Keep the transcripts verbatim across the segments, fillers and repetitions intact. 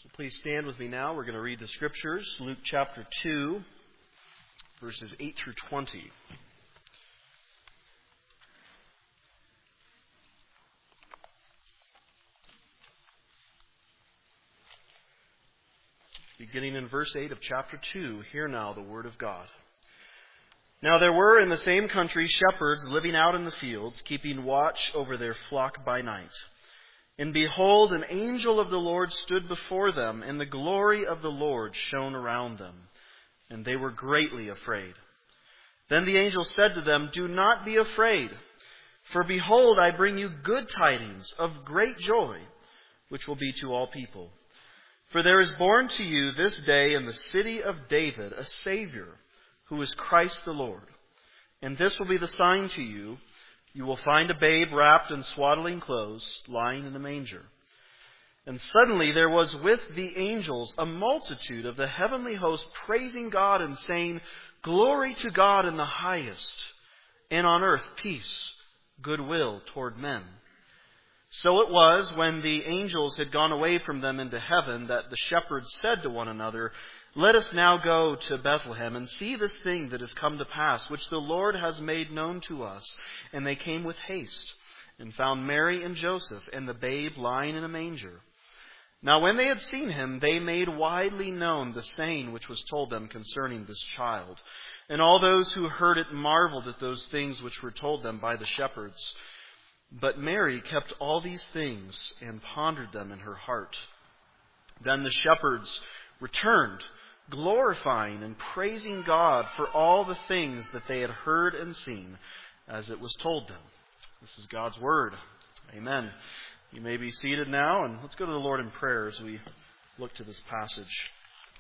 So please stand with me now. We're going to read the Scriptures, Luke chapter two, verses eight through twenty. Beginning in verse eight of chapter two, hear now the word of God. Now there were in the same country shepherds living out in the fields, keeping watch over their flock by night. And behold, an angel of the Lord stood before them, and the glory of the Lord shone around them. And they were greatly afraid. Then the angel said to them, "Do not be afraid, for behold, I bring you good tidings of great joy, which will be to all people. For there is born to you this day in the city of David a Savior, who is Christ the Lord. And this will be the sign to you. You will find a babe wrapped in swaddling clothes, lying in a manger." And suddenly there was with the angels a multitude of the heavenly host praising God and saying, "Glory to God in the highest, and on earth peace, goodwill toward men." So it was, when the angels had gone away from them into heaven, that the shepherds said to one another, "Let us now go to Bethlehem and see this thing that has come to pass, which the Lord has made known to us." And they came with haste, and found Mary and Joseph, and the babe lying in a manger. Now when they had seen him, they made widely known the saying which was told them concerning this child. And all those who heard it marveled at those things which were told them by the shepherds. But Mary kept all these things, and pondered them in her heart. Then the shepherds returned, glorifying and praising God for all the things that they had heard and seen, as it was told them. This is God's Word. Amen. You may be seated now, and let's go to the Lord in prayer as we look to this passage.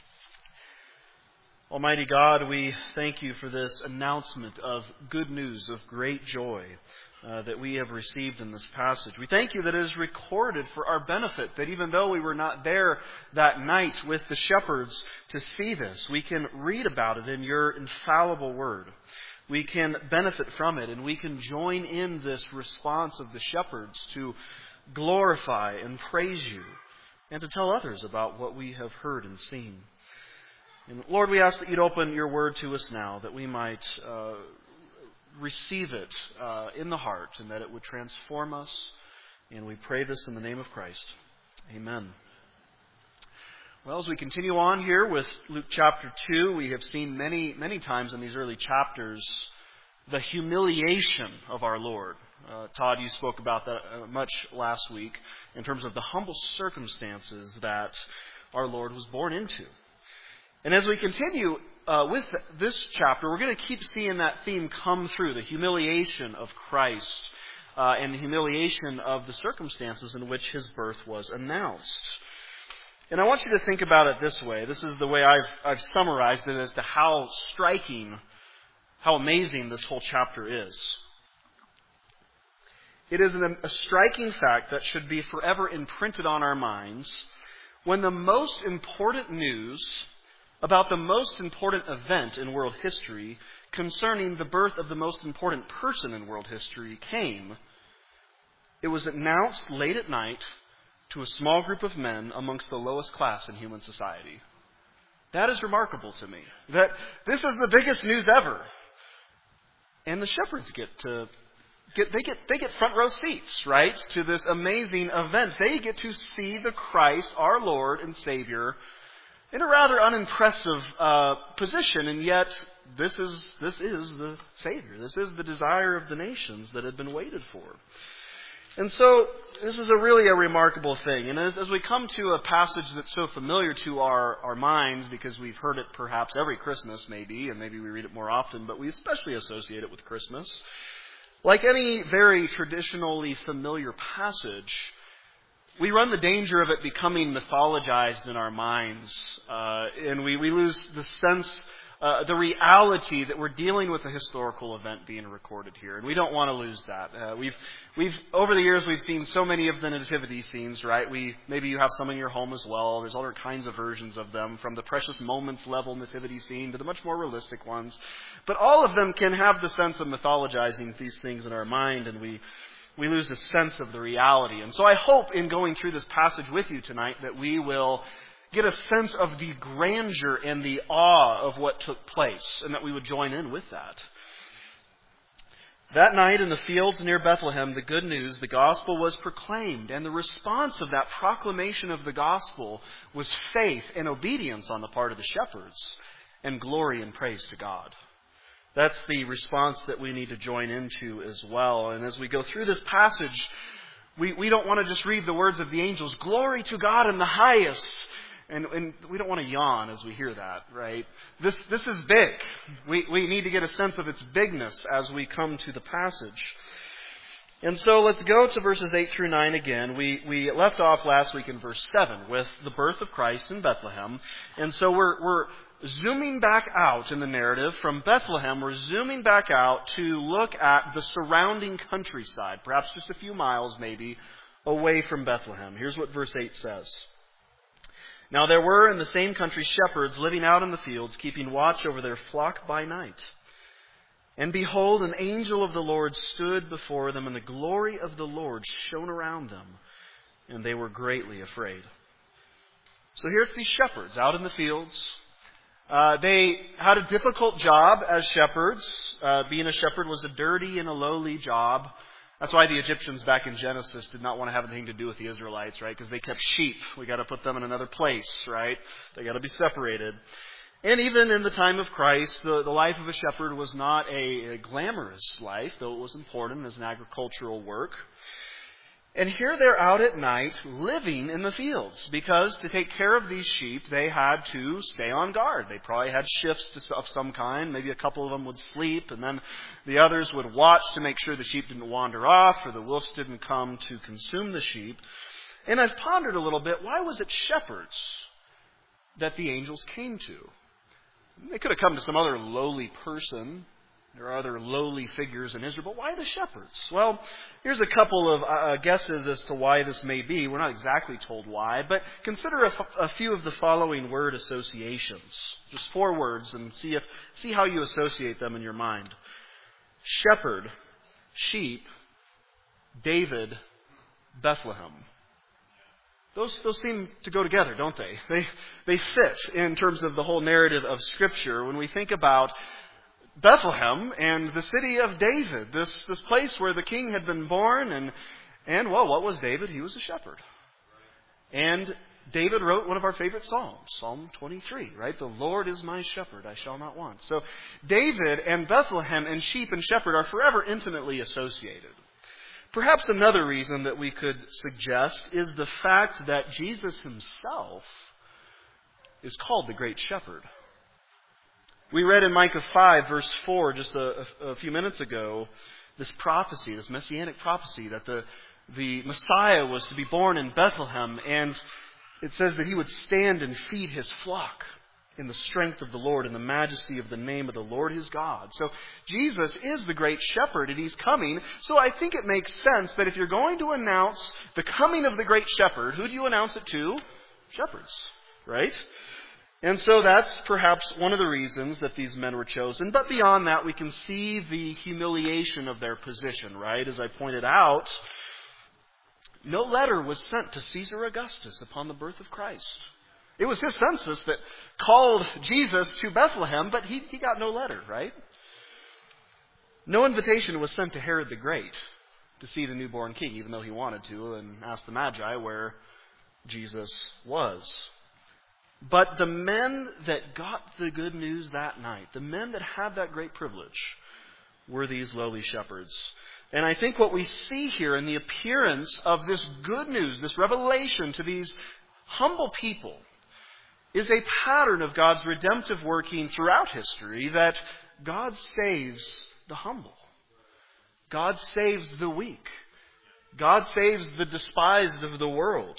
Almighty God, we thank you for this announcement of good news, of great joy uh, that we have received in this passage. We thank you that it is recorded for our benefit, that even though we were not there that night with the shepherds to see this, we can read about it in your infallible word. We can benefit from it, and we can join in this response of the shepherds to glorify and praise you, and to tell others about what we have heard and seen. And Lord, we ask that you'd open your word to us now, that we might uh, receive it uh, in the heart, and that it would transform us. And we pray this in the name of Christ. Amen. Well, as we continue on here with Luke chapter two, we have seen many, many times in these early chapters the humiliation of our Lord. Uh, Todd, you spoke about that uh, much last week in terms of the humble circumstances that our Lord was born into. And as we continue uh, with this chapter, we're going to keep seeing that theme come through, the humiliation of Christ uh, and the humiliation of the circumstances in which his birth was announced. And I want you to think about it this way. This is the way I've, I've summarized it as to how striking, how amazing this whole chapter is. It is an, a striking fact that should be forever imprinted on our minds when the most important news about the most important event in world history concerning the birth of the most important person in world history came. It was announced late at night to a small group of men amongst the lowest class in human society. That is remarkable to me. That this is the biggest news ever. And the shepherds get to get they get they get front row seats, right, to this amazing event. They get to see the Christ, our Lord and Savior, in a rather unimpressive uh, position, and yet this is this is the Savior. This is the desire of the nations that had been waited for. And so this is a really a remarkable thing. And as, as we come to a passage that's so familiar to our, our minds, because we've heard it perhaps every Christmas maybe, and maybe we read it more often, but we especially associate it with Christmas. Like any very traditionally familiar passage, we run the danger of it becoming mythologized in our minds, uh, and we, we lose the sense, uh, the reality that we're dealing with a historical event being recorded here, and we don't want to lose that. Uh, we've, we've over the years we've seen so many of the nativity scenes, right? We maybe you have some in your home as well. There's other kinds of versions of them, from the precious moments level nativity scene to the much more realistic ones, but all of them can have the sense of mythologizing these things in our mind, and we. We lose a sense of the reality. And so I hope in going through this passage with you tonight that we will get a sense of the grandeur and the awe of what took place, and that we would join in with that. That night in the fields near Bethlehem, the good news, the gospel was proclaimed, and the response of that proclamation of the gospel was faith and obedience on the part of the shepherds, and glory and praise to God. That's the response that we need to join into as well. And as we go through this passage, we, we don't want to just read the words of the angels, glory to God in the highest. And, and we don't want to yawn as we hear that, right? This this is big. We we need to get a sense of its bigness as we come to the passage. And so let's go to verses eight through nine again. We we left off last week in verse seven with the birth of Christ in Bethlehem. And so we're we're zooming back out in the narrative from Bethlehem. We're zooming back out to look at the surrounding countryside, perhaps just a few miles maybe away from Bethlehem. Here's what verse eight says. Now there were in the same country shepherds living out in the fields, keeping watch over their flock by night. And behold, an angel of the Lord stood before them, and the glory of the Lord shone around them, and they were greatly afraid. So here's these shepherds out in the fields. Uh, they had a difficult job as shepherds. Uh, being a shepherd was a dirty and a lowly job. That's why the Egyptians back in Genesis did not want to have anything to do with the Israelites, right? Because they kept sheep. We got to put them in another place, right? They got to be separated. And even in the time of Christ, the, the life of a shepherd was not a, a glamorous life, though it was important as an agricultural work. And here they're out at night living in the fields, because to take care of these sheep, they had to stay on guard. They probably had shifts of some kind. Maybe a couple of them would sleep, and then the others would watch to make sure the sheep didn't wander off or the wolves didn't come to consume the sheep. And I've pondered a little bit, why was it shepherds that the angels came to? They could have come to some other lowly person. There are other lowly figures in Israel, but why the shepherds? Well, here's a couple of uh, guesses as to why this may be. We're not exactly told why, but consider a, f- a few of the following word associations. Just four words, and see if see how you associate them in your mind. Shepherd, sheep, David, Bethlehem. Those those seem to go together, don't they? They they fit in terms of the whole narrative of Scripture. When we think about Bethlehem and the city of David, this, this place where the king had been born, and, and well, what was David? He was a shepherd. And David wrote one of our favorite psalms, Psalm twenty-three, right? The Lord is my shepherd, I shall not want. So David and Bethlehem and sheep and shepherd are forever intimately associated. Perhaps another reason that we could suggest is the fact that Jesus himself is called the Great Shepherd. We read in Micah five, verse four, just a, a, a few minutes ago, this prophecy, this messianic prophecy that the, the Messiah was to be born in Bethlehem, and it says that he would stand and feed his flock in the strength of the Lord and the majesty of the name of the Lord his God. So Jesus is the great shepherd, and he's coming. So I think it makes sense that if you're going to announce the coming of the great shepherd, who do you announce it to? Shepherds, right? And so that's perhaps one of the reasons that these men were chosen. But beyond that, we can see the humiliation of their position, right? As I pointed out, no letter was sent to Caesar Augustus upon the birth of Christ. It was his census that called Jesus to Bethlehem, but he, he got no letter, right? No invitation was sent to Herod the Great to see the newborn king, even though he wanted to, and asked the Magi where Jesus was. But the men that got the good news that night, the men that had that great privilege, were these lowly shepherds. And I think what we see here in the appearance of this good news, this revelation to these humble people, is a pattern of God's redemptive working throughout history, that God saves the humble. God saves the weak. God saves the despised of the world.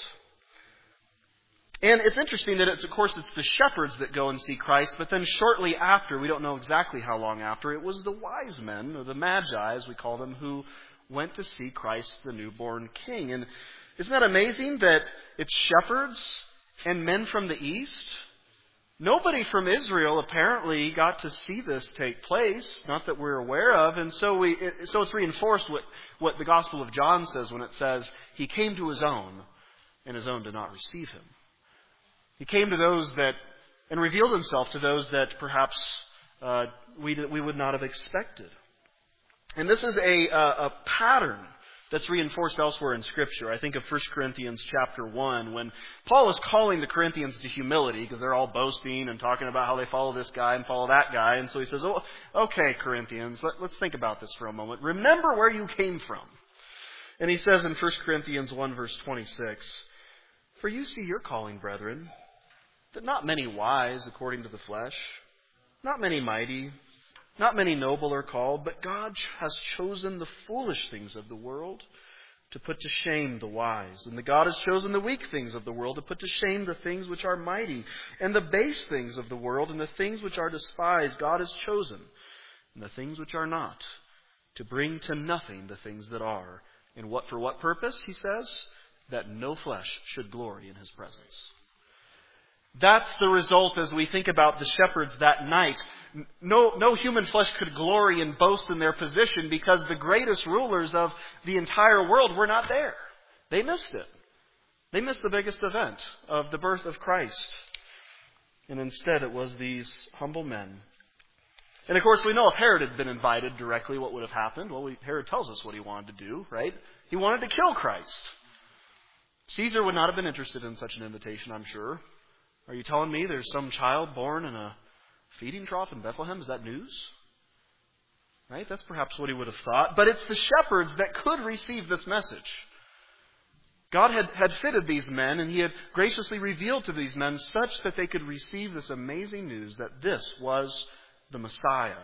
And it's interesting that it's, of course, it's the shepherds that go and see Christ, but then shortly after, we don't know exactly how long after, it was the wise men, or the Magi, as we call them, who went to see Christ, the newborn king. And isn't that amazing that it's shepherds and men from the east? Nobody from Israel apparently got to see this take place, not that we're aware of. And so we, it, so it's reinforced what, what the Gospel of John says when it says, he came to his own, and his own did not receive him. He came to those that, and revealed himself to those that perhaps uh, we, we would not have expected. And this is a, a, a pattern that's reinforced elsewhere in Scripture. I think of First Corinthians chapter one, when Paul is calling the Corinthians to humility, because they're all boasting and talking about how they follow this guy and follow that guy. And so he says, oh, okay, Corinthians, let, let's think about this for a moment. Remember where you came from. And he says in First Corinthians one, verse twenty-six, "For you see your calling, brethren, that not many wise according to the flesh, not many mighty, not many noble are called, but God has chosen the foolish things of the world to put to shame the wise. And the God has chosen the weak things of the world to put to shame the things which are mighty. And the base things of the world and the things which are despised God has chosen, and the things which are not, to bring to nothing the things that are. And what for what purpose, he says? That no flesh should glory in his presence." That's the result as we think about the shepherds that night. No, no human flesh could glory and boast in their position because the greatest rulers of the entire world were not there. They missed it. They missed the biggest event of the birth of Christ. And instead it was these humble men. And of course we know if Herod had been invited directly, what would have happened? Well, we, Herod tells us what he wanted to do, right? He wanted to kill Christ. Caesar would not have been interested in such an invitation, I'm sure. Are you telling me there's some child born in a feeding trough in Bethlehem? Is that news? Right? That's perhaps what he would have thought. But it's the shepherds that could receive this message. God had, had fitted these men, and he had graciously revealed to these men such that they could receive this amazing news that this was the Messiah.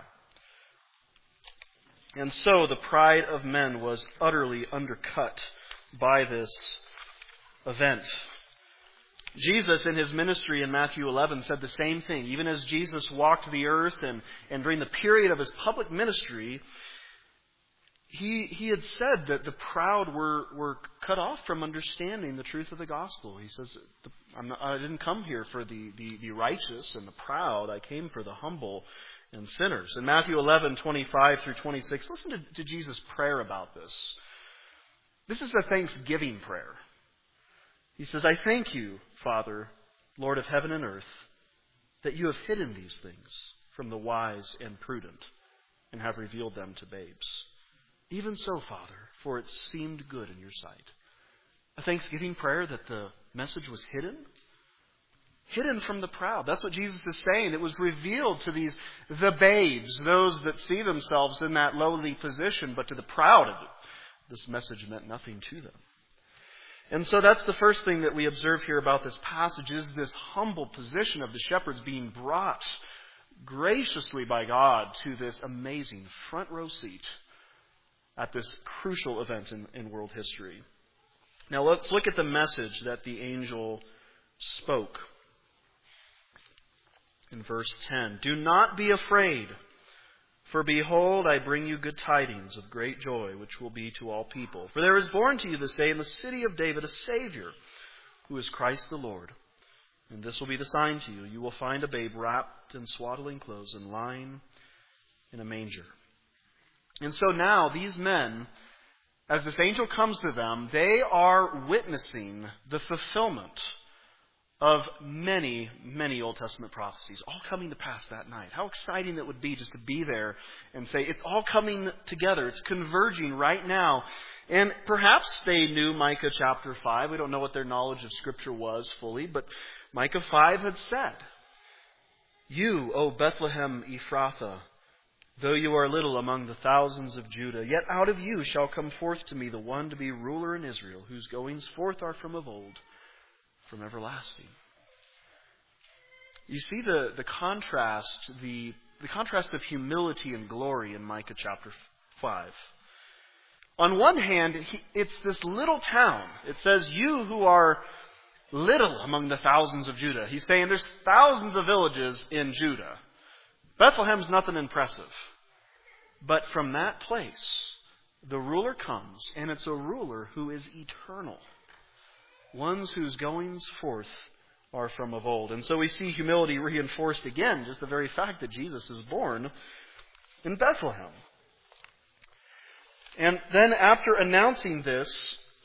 And so the pride of men was utterly undercut by this event. Jesus in his ministry in Matthew eleven said the same thing. Even as Jesus walked the earth and, and during the period of his public ministry, he, he had said that the proud were, were cut off from understanding the truth of the gospel. He says, I'm not, I didn't come here for the, the, the righteous and the proud. I came for the humble and sinners. In Matthew eleven, twenty-five through twenty-six, listen to, to Jesus' prayer about this. This is a thanksgiving prayer. He says, "I thank you, Father, Lord of heaven and earth, that you have hidden these things from the wise and prudent and have revealed them to babes. Even so, Father, for it seemed good in your sight." A thanksgiving prayer that the message was hidden? Hidden from the proud. That's what Jesus is saying. It was revealed to these, the babes, those that see themselves in that lowly position, but to the proud, this message meant nothing to them. And so that's the first thing that we observe here about this passage is this humble position of the shepherds being brought graciously by God to this amazing front row seat at this crucial event in, in world history. Now let's look at the message that the angel spoke. In verse ten, "Do not be afraid, for behold, I bring you good tidings of great joy, which will be to all people. For there is born to you this day in the city of David a Savior, who is Christ the Lord. And this will be the sign to you. You will find a babe wrapped in swaddling clothes and lying in a manger." And so now these men, as this angel comes to them, they are witnessing the fulfillment of many, many Old Testament prophecies, all coming to pass that night. How exciting it would be just to be there and say, it's all coming together. It's converging right now. And perhaps they knew Micah chapter five. We don't know what their knowledge of Scripture was fully, but Micah five had said, "You, O Bethlehem Ephrathah, though you are little among the thousands of Judah, yet out of you shall come forth to me the one to be ruler in Israel, whose goings forth are from of old, from everlasting." You see the, the contrast, the, the contrast of humility and glory in Micah chapter five. On one hand, he, it's this little town. It says, "You who are little among the thousands of Judah." He's saying there's thousands of villages in Judah. Bethlehem's nothing impressive. But from that place, the ruler comes, and it's a ruler who is eternal. Ones whose goings forth are from of old. And so we see humility reinforced again, just the very fact that Jesus is born in Bethlehem. And then after announcing this,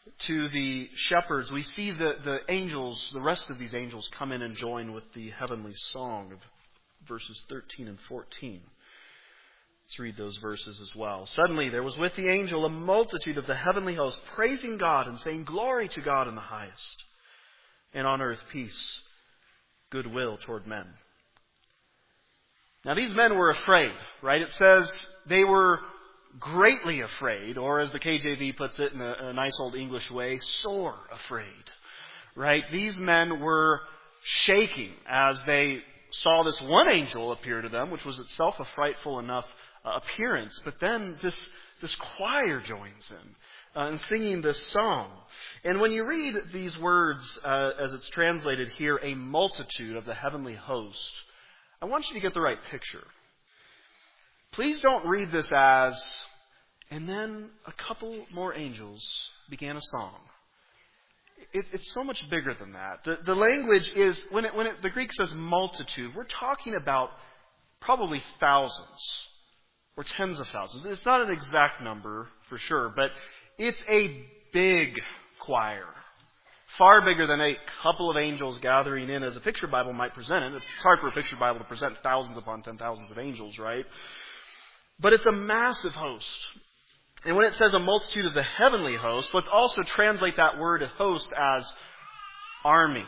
to the shepherds, we see the, the angels, the rest of these angels, come in and join with the heavenly song of verses thirteen and fourteen. Let's read those verses as well. Suddenly there was with the angel a multitude of the heavenly host, praising God and saying, "Glory to God in the highest, and on earth peace, goodwill toward men." Now these men were afraid, right? It says they were greatly afraid, or as the K J V puts it in a, a nice old English way, sore afraid, right? These men were shaking as they saw this one angel appear to them, which was itself a frightful enough uh, appearance. But then this, this choir joins in uh, in singing this song. And when you read these words, uh, as it's translated here, a multitude of the heavenly host, I want you to get the right picture. Please don't read this as, and then a couple more angels began a song. It, it's so much bigger than that. The, the language is, when, it, when it, the Greek says multitude, we're talking about probably thousands or tens of thousands. It's not an exact number for sure, but it's a big choir. Far bigger than a couple of angels gathering in as a picture Bible might present it. It's hard for a picture Bible to present thousands upon ten thousands of angels, right? But it's a massive host. And when it says a multitude of the heavenly host, let's also translate that word host as army.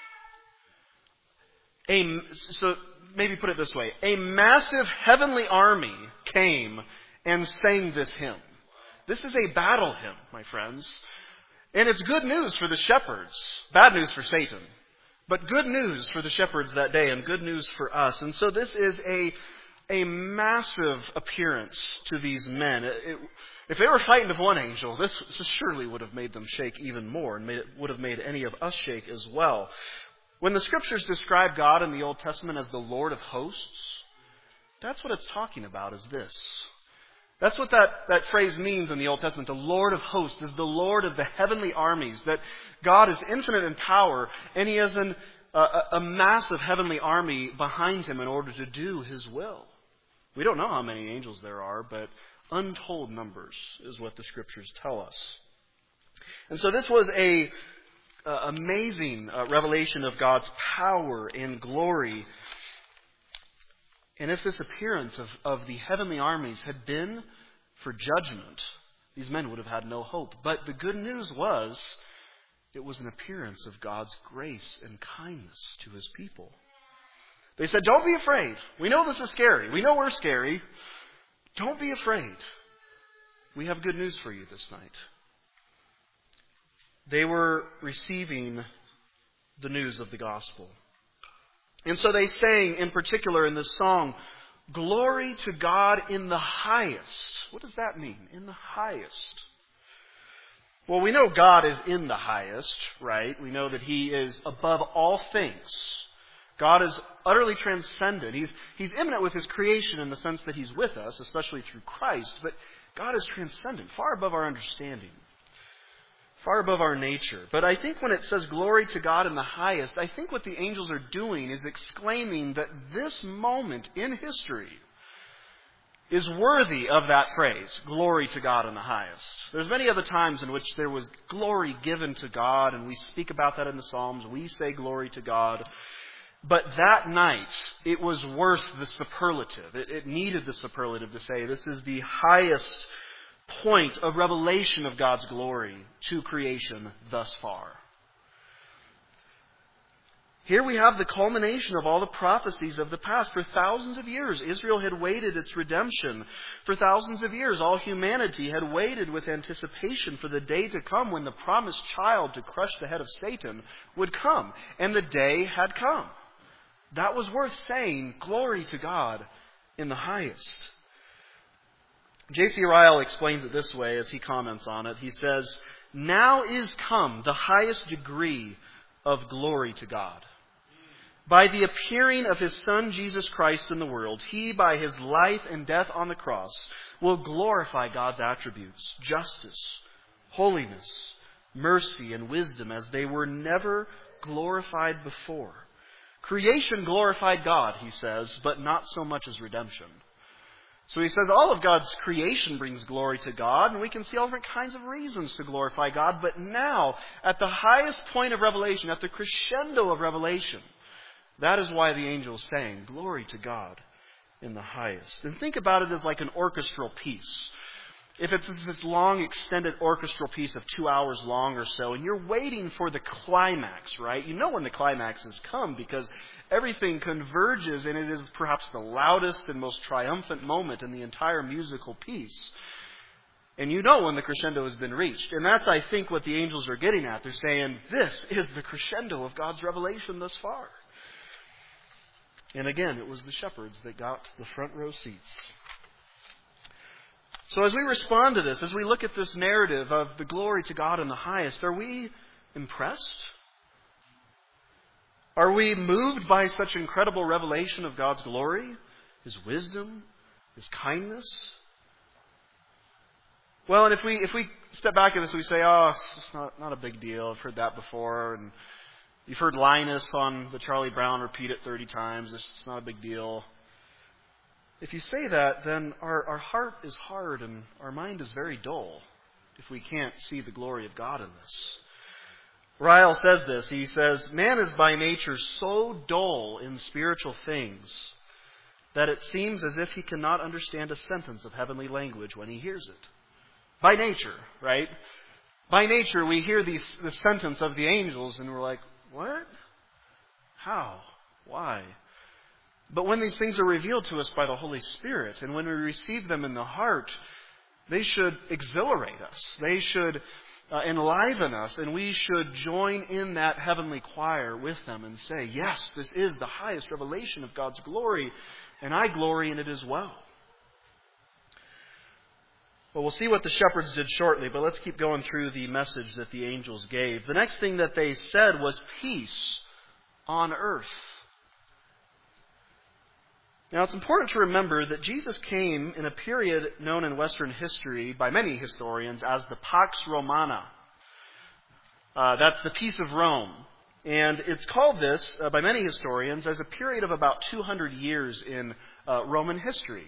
A, so maybe put it this way. A massive heavenly army came and sang this hymn. This is a battle hymn, my friends. And it's good news for the shepherds. Bad news for Satan. But good news for the shepherds that day and good news for us. And so this is a, a massive appearance to these men. It, it, if they were frightened of one angel, this, this surely would have made them shake even more and made it, would have made any of us shake as well. When the Scriptures describe God in the Old Testament as the Lord of hosts, that's what it's talking about, is this. That's what that, that phrase means in the Old Testament. The Lord of hosts is the Lord of the heavenly armies. That God is infinite in power, and He has an, a, a massive heavenly army behind Him in order to do His will. We don't know how many angels there are, but untold numbers is what the Scriptures tell us. And so this was a uh, amazing uh, revelation of God's power and glory. And if this appearance of, of the heavenly armies had been for judgment, these men would have had no hope. But the good news was, it was an appearance of God's grace and kindness to His people. They said, "Don't be afraid. We know this is scary. We know we're scary. Don't be afraid. We have good news for you this night." They were receiving the news of the gospel. And so they sang, in particular in this song, "Glory to God in the highest." What does that mean? In the highest. Well, we know God is in the highest, right? We know that He is above all things. God is utterly transcendent. He's, he's immanent with His creation in the sense that He's with us, especially through Christ. But God is transcendent, far above our understanding. Far above our nature. But I think when it says glory to God in the highest, I think what the angels are doing is exclaiming that this moment in history is worthy of that phrase, glory to God in the highest. There's many other times in which there was glory given to God, and we speak about that in the Psalms. We say glory to God. But that night, it was worth the superlative. It, it needed the superlative to say this is the highest point of revelation of God's glory to creation thus far. Here we have the culmination of all the prophecies of the past. For thousands of years, Israel had waited its redemption. For thousands of years, all humanity had waited with anticipation for the day to come when the promised child to crush the head of Satan would come. And the day had come. That was worth saying, glory to God in the highest. J C Ryle explains it this way as he comments on it. He says, "Now is come the highest degree of glory to God. By the appearing of His Son, Jesus Christ, in the world, He, by His life and death on the cross, will glorify God's attributes, justice, holiness, mercy, and wisdom as they were never glorified before. Creation glorified God," he says, "but not so much as redemption. So he says all of God's creation brings glory to God, and we can see all different kinds of reasons to glorify God. But now, at the highest point of revelation, at the crescendo of revelation, that is why the angel is saying, glory to God in the highest. And think about it as like an orchestral piece. If it's this long, extended orchestral piece of two hours long or so, and you're waiting for the climax, right? You know when the climax has come because everything converges, and it is perhaps the loudest and most triumphant moment in the entire musical piece. And you know when the crescendo has been reached. And that's, I think, what the angels are getting at. They're saying, this is the crescendo of God's revelation thus far. And again, it was the shepherds that got the front row seats. So as we respond to this, as we look at this narrative of the glory to God in the highest, are we impressed? Are we moved by such incredible revelation of God's glory, His wisdom, His kindness? Well, and if we if we step back at this, we say, oh, it's not, not a big deal. I've heard that before. And you've heard Linus on the Charlie Brown repeat it thirty times. It's not a big deal. If you say that, then our, our heart is hard and our mind is very dull if we can't see the glory of God in this. Ryle says this. He says, man is by nature so dull in spiritual things that it seems as if he cannot understand a sentence of heavenly language when he hears it. By nature, right? By nature, we hear these, the sentence of the angels and we're like, what? How? Why? But when these things are revealed to us by the Holy Spirit, and when we receive them in the heart, they should exhilarate us. They should uh, enliven us, and we should join in that heavenly choir with them and say, yes, this is the highest revelation of God's glory, and I glory in it as well. Well, we'll see what the shepherds did shortly, but let's keep going through the message that the angels gave. The next thing that they said was peace on earth. Now, it's important to remember that Jesus came in a period known in Western history by many historians as the Pax Romana. Uh, that's the peace of Rome. And it's called this uh, by many historians as a period of about two hundred years in uh, Roman history.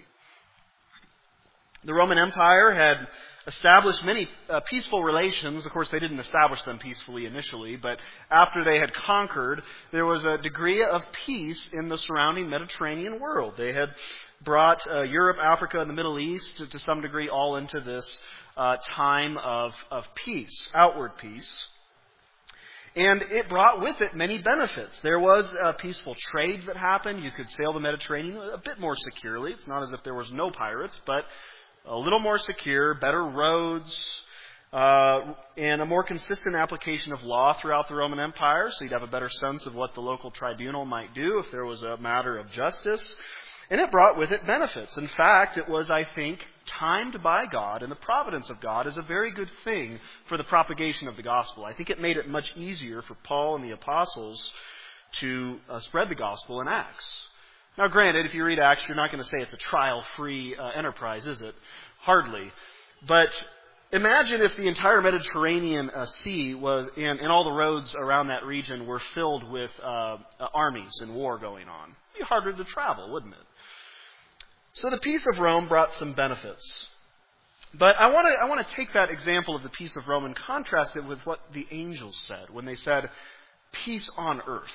The Roman Empire had established many uh, peaceful relations. Of course, they didn't establish them peacefully initially, but after they had conquered, there was a degree of peace in the surrounding Mediterranean world. They had brought uh, Europe, Africa, and the Middle East to, to some degree all into this uh, time of, of peace, outward peace. And it brought with it many benefits. There was a peaceful trade that happened. You could sail the Mediterranean a bit more securely. It's not as if there was no pirates, but a little more secure, better roads, uh, and a more consistent application of law throughout the Roman Empire, so you'd have a better sense of what the local tribunal might do if there was a matter of justice. And it brought with it benefits. In fact, it was, I think, timed by God, and the providence of God is a very good thing for the propagation of the gospel. I think it made it much easier for Paul and the apostles to uh, spread the gospel in Acts. Now, granted, if you read Acts, you're not going to say it's a trial-free uh, enterprise, is it? Hardly. But imagine if the entire Mediterranean uh, Sea was, and, and all the roads around that region were filled with uh, uh, armies and war going on. It'd be harder to travel, wouldn't it? So the peace of Rome brought some benefits. But I want to I want to take that example of the peace of Rome and contrast it with what the angels said when they said, peace on earth.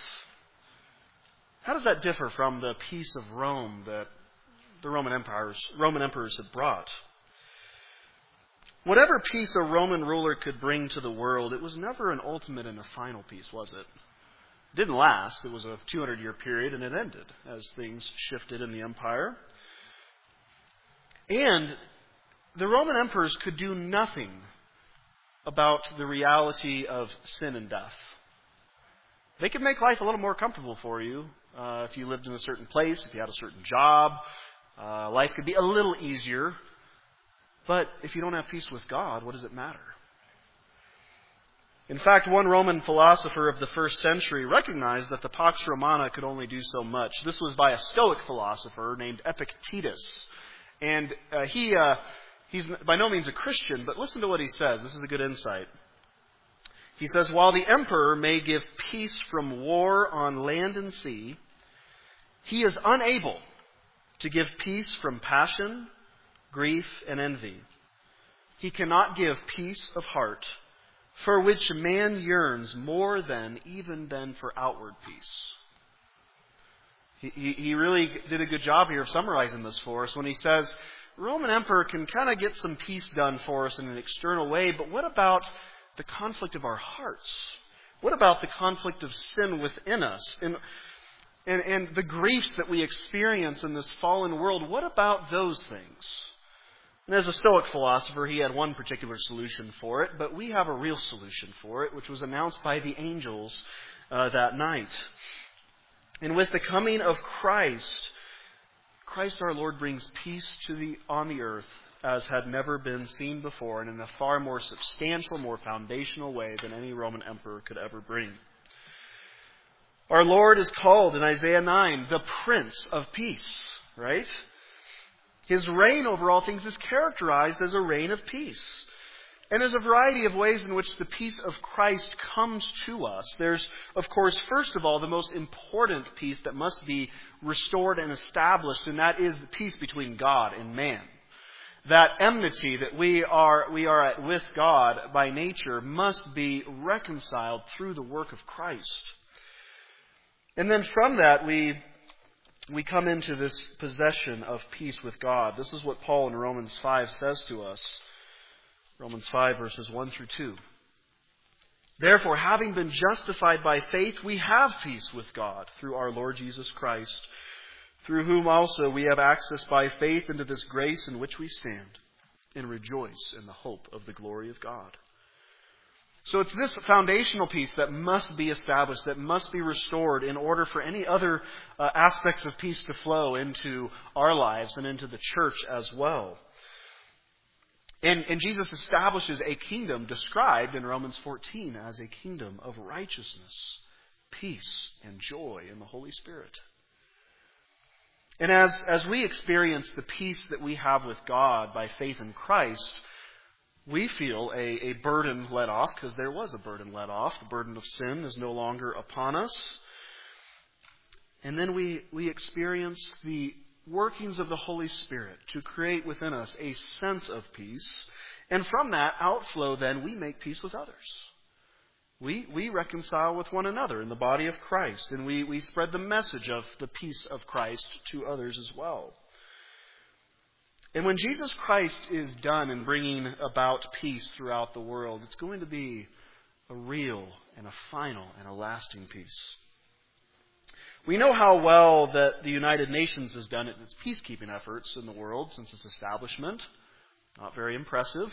How does that differ from the peace of Rome that the Roman empires, Roman emperors had brought? Whatever peace a Roman ruler could bring to the world, it was never an ultimate and a final peace, was it? It didn't last. It was a two hundred year period, and it ended as things shifted in the empire. And the Roman emperors could do nothing about the reality of sin and death. They could make life a little more comfortable for you uh, if you lived in a certain place, if you had a certain job. Uh, life could be a little easier. But if you don't have peace with God, what does it matter? In fact, one Roman philosopher of the first century recognized that the Pax Romana could only do so much. This was by a Stoic philosopher named Epictetus. And uh, he uh, he's by no means a Christian, but listen to what he says. This is a good insight. He says, while the emperor may give peace from war on land and sea, he is unable to give peace from passion, grief, and envy. He cannot give peace of heart, for which man yearns more than even than for outward peace. He, he, he really did a good job here of summarizing this for us when he says, Roman Emperor can kind of get some peace done for us in an external way, but what about the conflict of our hearts? What about the conflict of sin within us? And, and, and the griefs that we experience in this fallen world, what about those things? And as a Stoic philosopher, he had one particular solution for it, but we have a real solution for it, which was announced by the angels uh, that night. And with the coming of Christ, Christ our Lord brings peace to the on the earth as had never been seen before, and in a far more substantial, more foundational way than any Roman emperor could ever bring. Our Lord is called in Isaiah nine the Prince of Peace, right? His reign over all things is characterized as a reign of peace. And there's a variety of ways in which the peace of Christ comes to us. There's, of course, first of all, the most important peace that must be restored and established, and that is the peace between God and man. That enmity that we are we are at with God by nature must be reconciled through the work of Christ. And then from that, we we come into this possession of peace with God. This is what Paul in Romans five says to us. Romans five, verses one through two. Therefore, having been justified by faith, we have peace with God through our Lord Jesus Christ, through whom also we have access by faith into this grace in which we stand, and rejoice in the hope of the glory of God. So it's this foundational peace that must be established, that must be restored in order for any other uh, aspects of peace to flow into our lives and into the church as well. And, and Jesus establishes a kingdom described in Romans fourteen as a kingdom of righteousness, peace, and joy in the Holy Spirit. And as, as we experience the peace that we have with God by faith in Christ, we feel a, a burden let off, because there was a burden let off. The burden of sin is no longer upon us. And then we, we experience the workings of the Holy Spirit to create within us a sense of peace. And from that outflow, then, we make peace with others. We we reconcile with one another in the body of Christ, and we, we spread the message of the peace of Christ to others as well. And when Jesus Christ is done in bringing about peace throughout the world, it's going to be a real and a final and a lasting peace. We know how well that the United Nations has done it in its peacekeeping efforts in the world since its establishment. Not very impressive.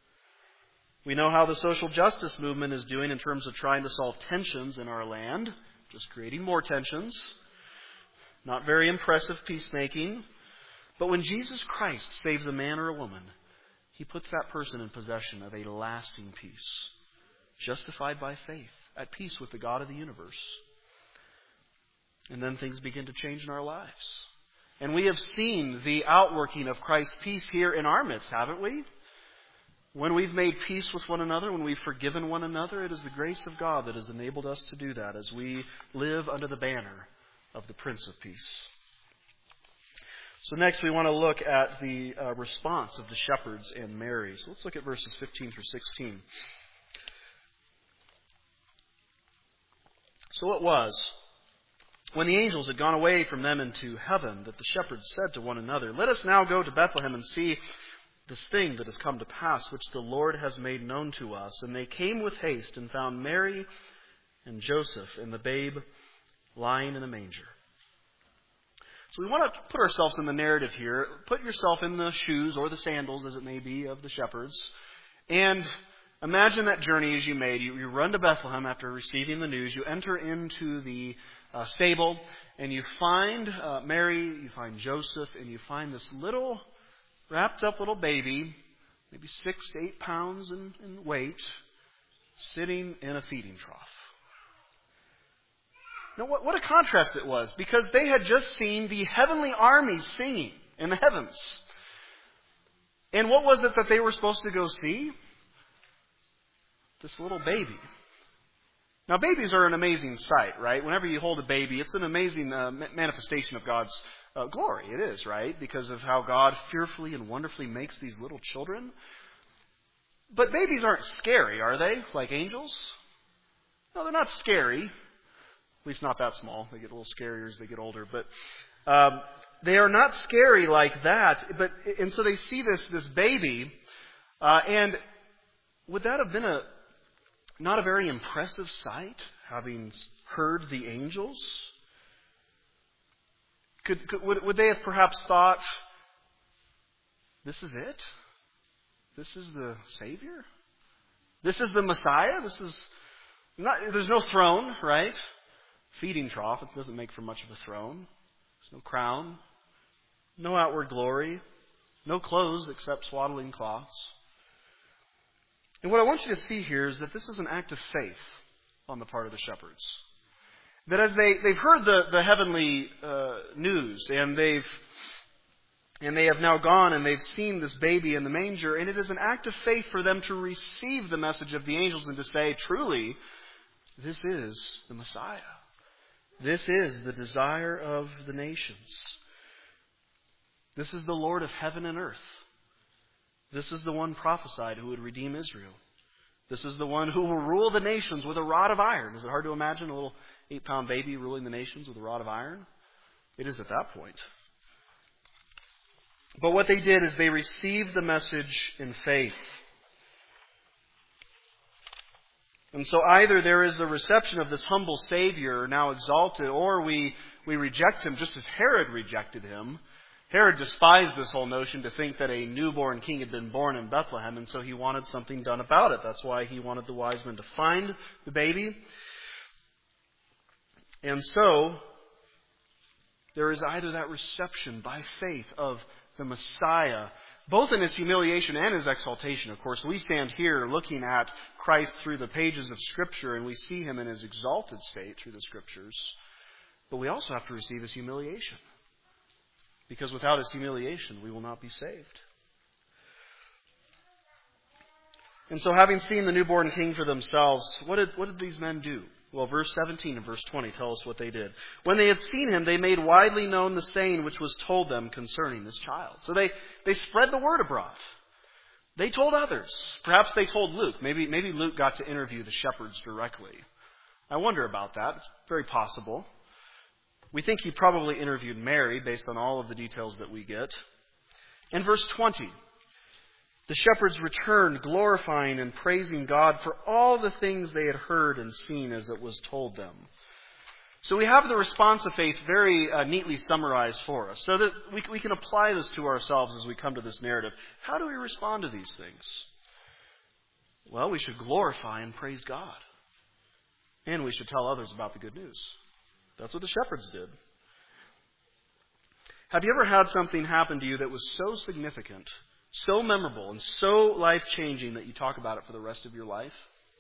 We know how the social justice movement is doing in terms of trying to solve tensions in our land, just creating more tensions. Not very impressive peacemaking. But when Jesus Christ saves a man or a woman, He puts that person in possession of a lasting peace, justified by faith, at peace with the God of the universe. And then things begin to change in our lives. And we have seen the outworking of Christ's peace here in our midst, haven't we? When we've made peace with one another, when we've forgiven one another, it is the grace of God that has enabled us to do that as we live under the banner of the Prince of Peace. So next we want to look at the uh, response of the shepherds and Mary. So let's look at verses fifteen through sixteen. So it was, when the angels had gone away from them into heaven, that the shepherds said to one another, "Let us now go to Bethlehem and see this thing that has come to pass, which the Lord has made known to us." And they came with haste and found Mary and Joseph and the babe lying in a manger. So we want to put ourselves in the narrative here. Put yourself in the shoes, or the sandals as it may be, of the shepherds. And imagine that journey as you made. You, you run to Bethlehem after receiving the news. You enter into the uh, stable, and you find uh, Mary, you find Joseph, and you find this little wrapped up little baby, maybe six to eight pounds in, in weight, sitting in a feeding trough. Now, what, what a contrast it was, because they had just seen the heavenly armies singing in the heavens. And what was it that they were supposed to go see? This little baby. Now, babies are an amazing sight, right? Whenever you hold a baby, it's an amazing uh, manifestation of God's uh, glory. It is, right? Because of how God fearfully and wonderfully makes these little children. But babies aren't scary, are they? Like angels? No, they're not scary. At least not that small. They get a little scarier as they get older. But um, they are not scary like that. But and so they see this this baby, uh, and would that have been a not a very impressive sight, having heard the angels? Could, could would, would they have perhaps thought, "This is it? This is the Savior? This is the Messiah? This is not. There's no throne, right? Feeding trough. It doesn't make for much of a throne. There's no crown, no outward glory, no clothes except swaddling cloths." And what I want you to see here is that this is an act of faith on the part of the shepherds. That as they, they've heard the, the heavenly uh, news, and they've and they have now gone and they've seen this baby in the manger, and it is an act of faith for them to receive the message of the angels and to say, truly, this is the Messiah. This is the desire of the nations. This is the Lord of heaven and earth. This is the one prophesied who would redeem Israel. This is the one who will rule the nations with a rod of iron. Is it hard to imagine a little eight-pound baby ruling the nations with a rod of iron? It is at that point. But what they did is they received the message in faith. And so either there is a reception of this humble Savior now exalted, or we, we reject Him just as Herod rejected Him. Herod despised this whole notion to think that a newborn king had been born in Bethlehem, and so he wanted something done about it. That's why he wanted the wise men to find the baby. And so there is either that reception by faith of the Messiah, both in His humiliation and His exaltation. Of course, we stand here looking at Christ through the pages of Scripture, and we see Him in His exalted state through the Scriptures. But we also have to receive His humiliation. Because without His humiliation, we will not be saved. And so having seen the newborn king for themselves, what did, what did these men do? Well, verse seventeen and verse twenty tell us what they did. When they had seen Him, they made widely known the saying which was told them concerning this child. So they, they spread the word abroad. They told others. Perhaps they told Luke. Maybe, maybe Luke got to interview the shepherds directly. I wonder about that. It's very possible. We think he probably interviewed Mary based on all of the details that we get. In verse twenty, the shepherds returned, glorifying and praising God for all the things they had heard and seen as it was told them. So we have the response of faith very uh, neatly summarized for us, so that we, we can apply this to ourselves as we come to this narrative. How do we respond to these things? Well, we should glorify and praise God. And we should tell others about the good news. That's what the shepherds did. Have you ever had something happen to you that was so significant, so memorable, and so life-changing that you talk about it for the rest of your life?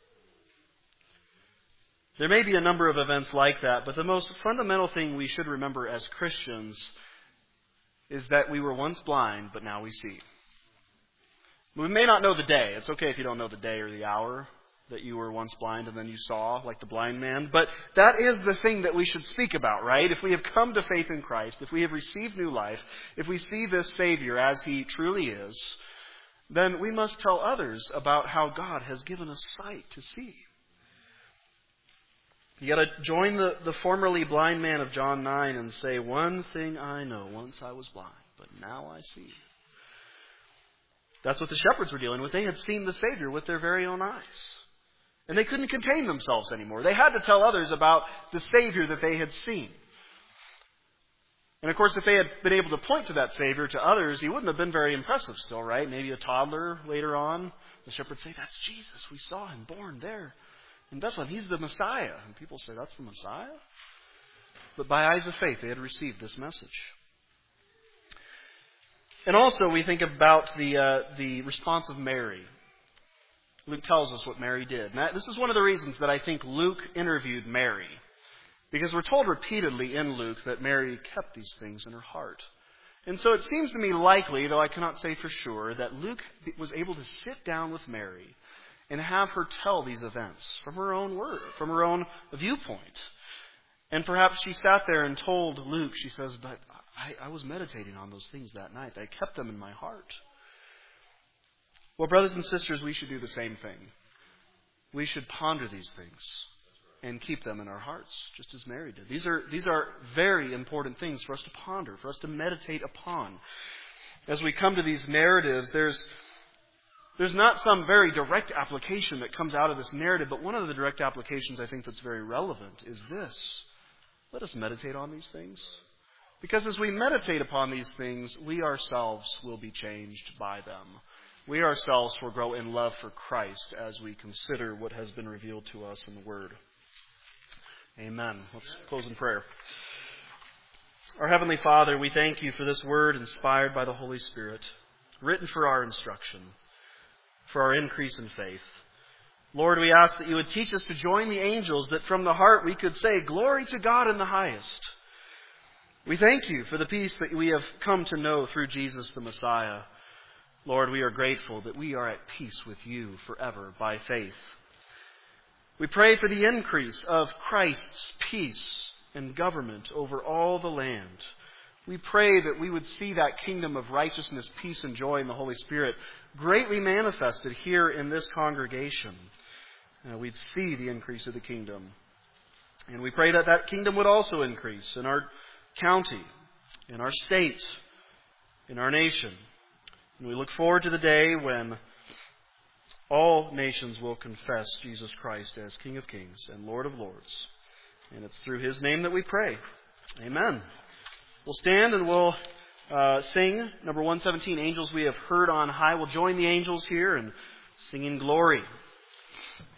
There may be a number of events like that, but the most fundamental thing we should remember as Christians is that we were once blind, but now we see. We may not know the day. It's okay if you don't know the day or the hour that you were once blind and then you saw, like the blind man. But that is the thing that we should speak about, right? If we have come to faith in Christ, if we have received new life, if we see this Savior as He truly is, then we must tell others about how God has given us sight to see. You got to join the, the formerly blind man of John nine and say, one thing I know, once I was blind, but now I see. That's what the shepherds were dealing with. They had seen the Savior with their very own eyes. And they couldn't contain themselves anymore. They had to tell others about the Savior that they had seen. And of course, if they had been able to point to that Savior to others, He wouldn't have been very impressive still, right? Maybe a toddler later on. The shepherds say, that's Jesus. We saw Him born there in Bethlehem. He's the Messiah. And people say, that's the Messiah? But by eyes of faith, they had received this message. And also, we think about the uh, the response of Mary. Luke tells us what Mary did. Now, this is one of the reasons that I think Luke interviewed Mary. Because we're told repeatedly in Luke that Mary kept these things in her heart. And so it seems to me likely, though I cannot say for sure, that Luke was able to sit down with Mary and have her tell these events from her own word, from her own viewpoint. And perhaps she sat there and told Luke, she says, but I, I was meditating on those things that night. I kept them in my heart. Well, brothers and sisters, we should do the same thing. We should ponder these things and keep them in our hearts, just as Mary did. These are, these are very important things for us to ponder, for us to meditate upon. As we come to these narratives, there's, there's not some very direct application that comes out of this narrative, but one of the direct applications I think that's very relevant is this. Let us meditate on these things. Because as we meditate upon these things, we ourselves will be changed by them. We ourselves will grow in love for Christ as we consider what has been revealed to us in the Word. Amen. Let's close in prayer. Our Heavenly Father, we thank you for this Word inspired by the Holy Spirit, written for our instruction, for our increase in faith. Lord, we ask that you would teach us to join the angels, that from the heart we could say, "Glory to God in the highest." We thank you for the peace that we have come to know through Jesus the Messiah. Lord, we are grateful that we are at peace with you forever by faith. We pray for the increase of Christ's peace and government over all the land. We pray that we would see that kingdom of righteousness, peace, and joy in the Holy Spirit greatly manifested here in this congregation. Uh, we'd see the increase of the kingdom. And we pray that that kingdom would also increase in our county, in our state, in our nation. And we look forward to the day when all nations will confess Jesus Christ as King of Kings and Lord of Lords. And it's through His name that we pray. Amen. We'll stand and we'll uh, sing number one seventeen, Angels We Have Heard on High. We'll join the angels here in singing glory.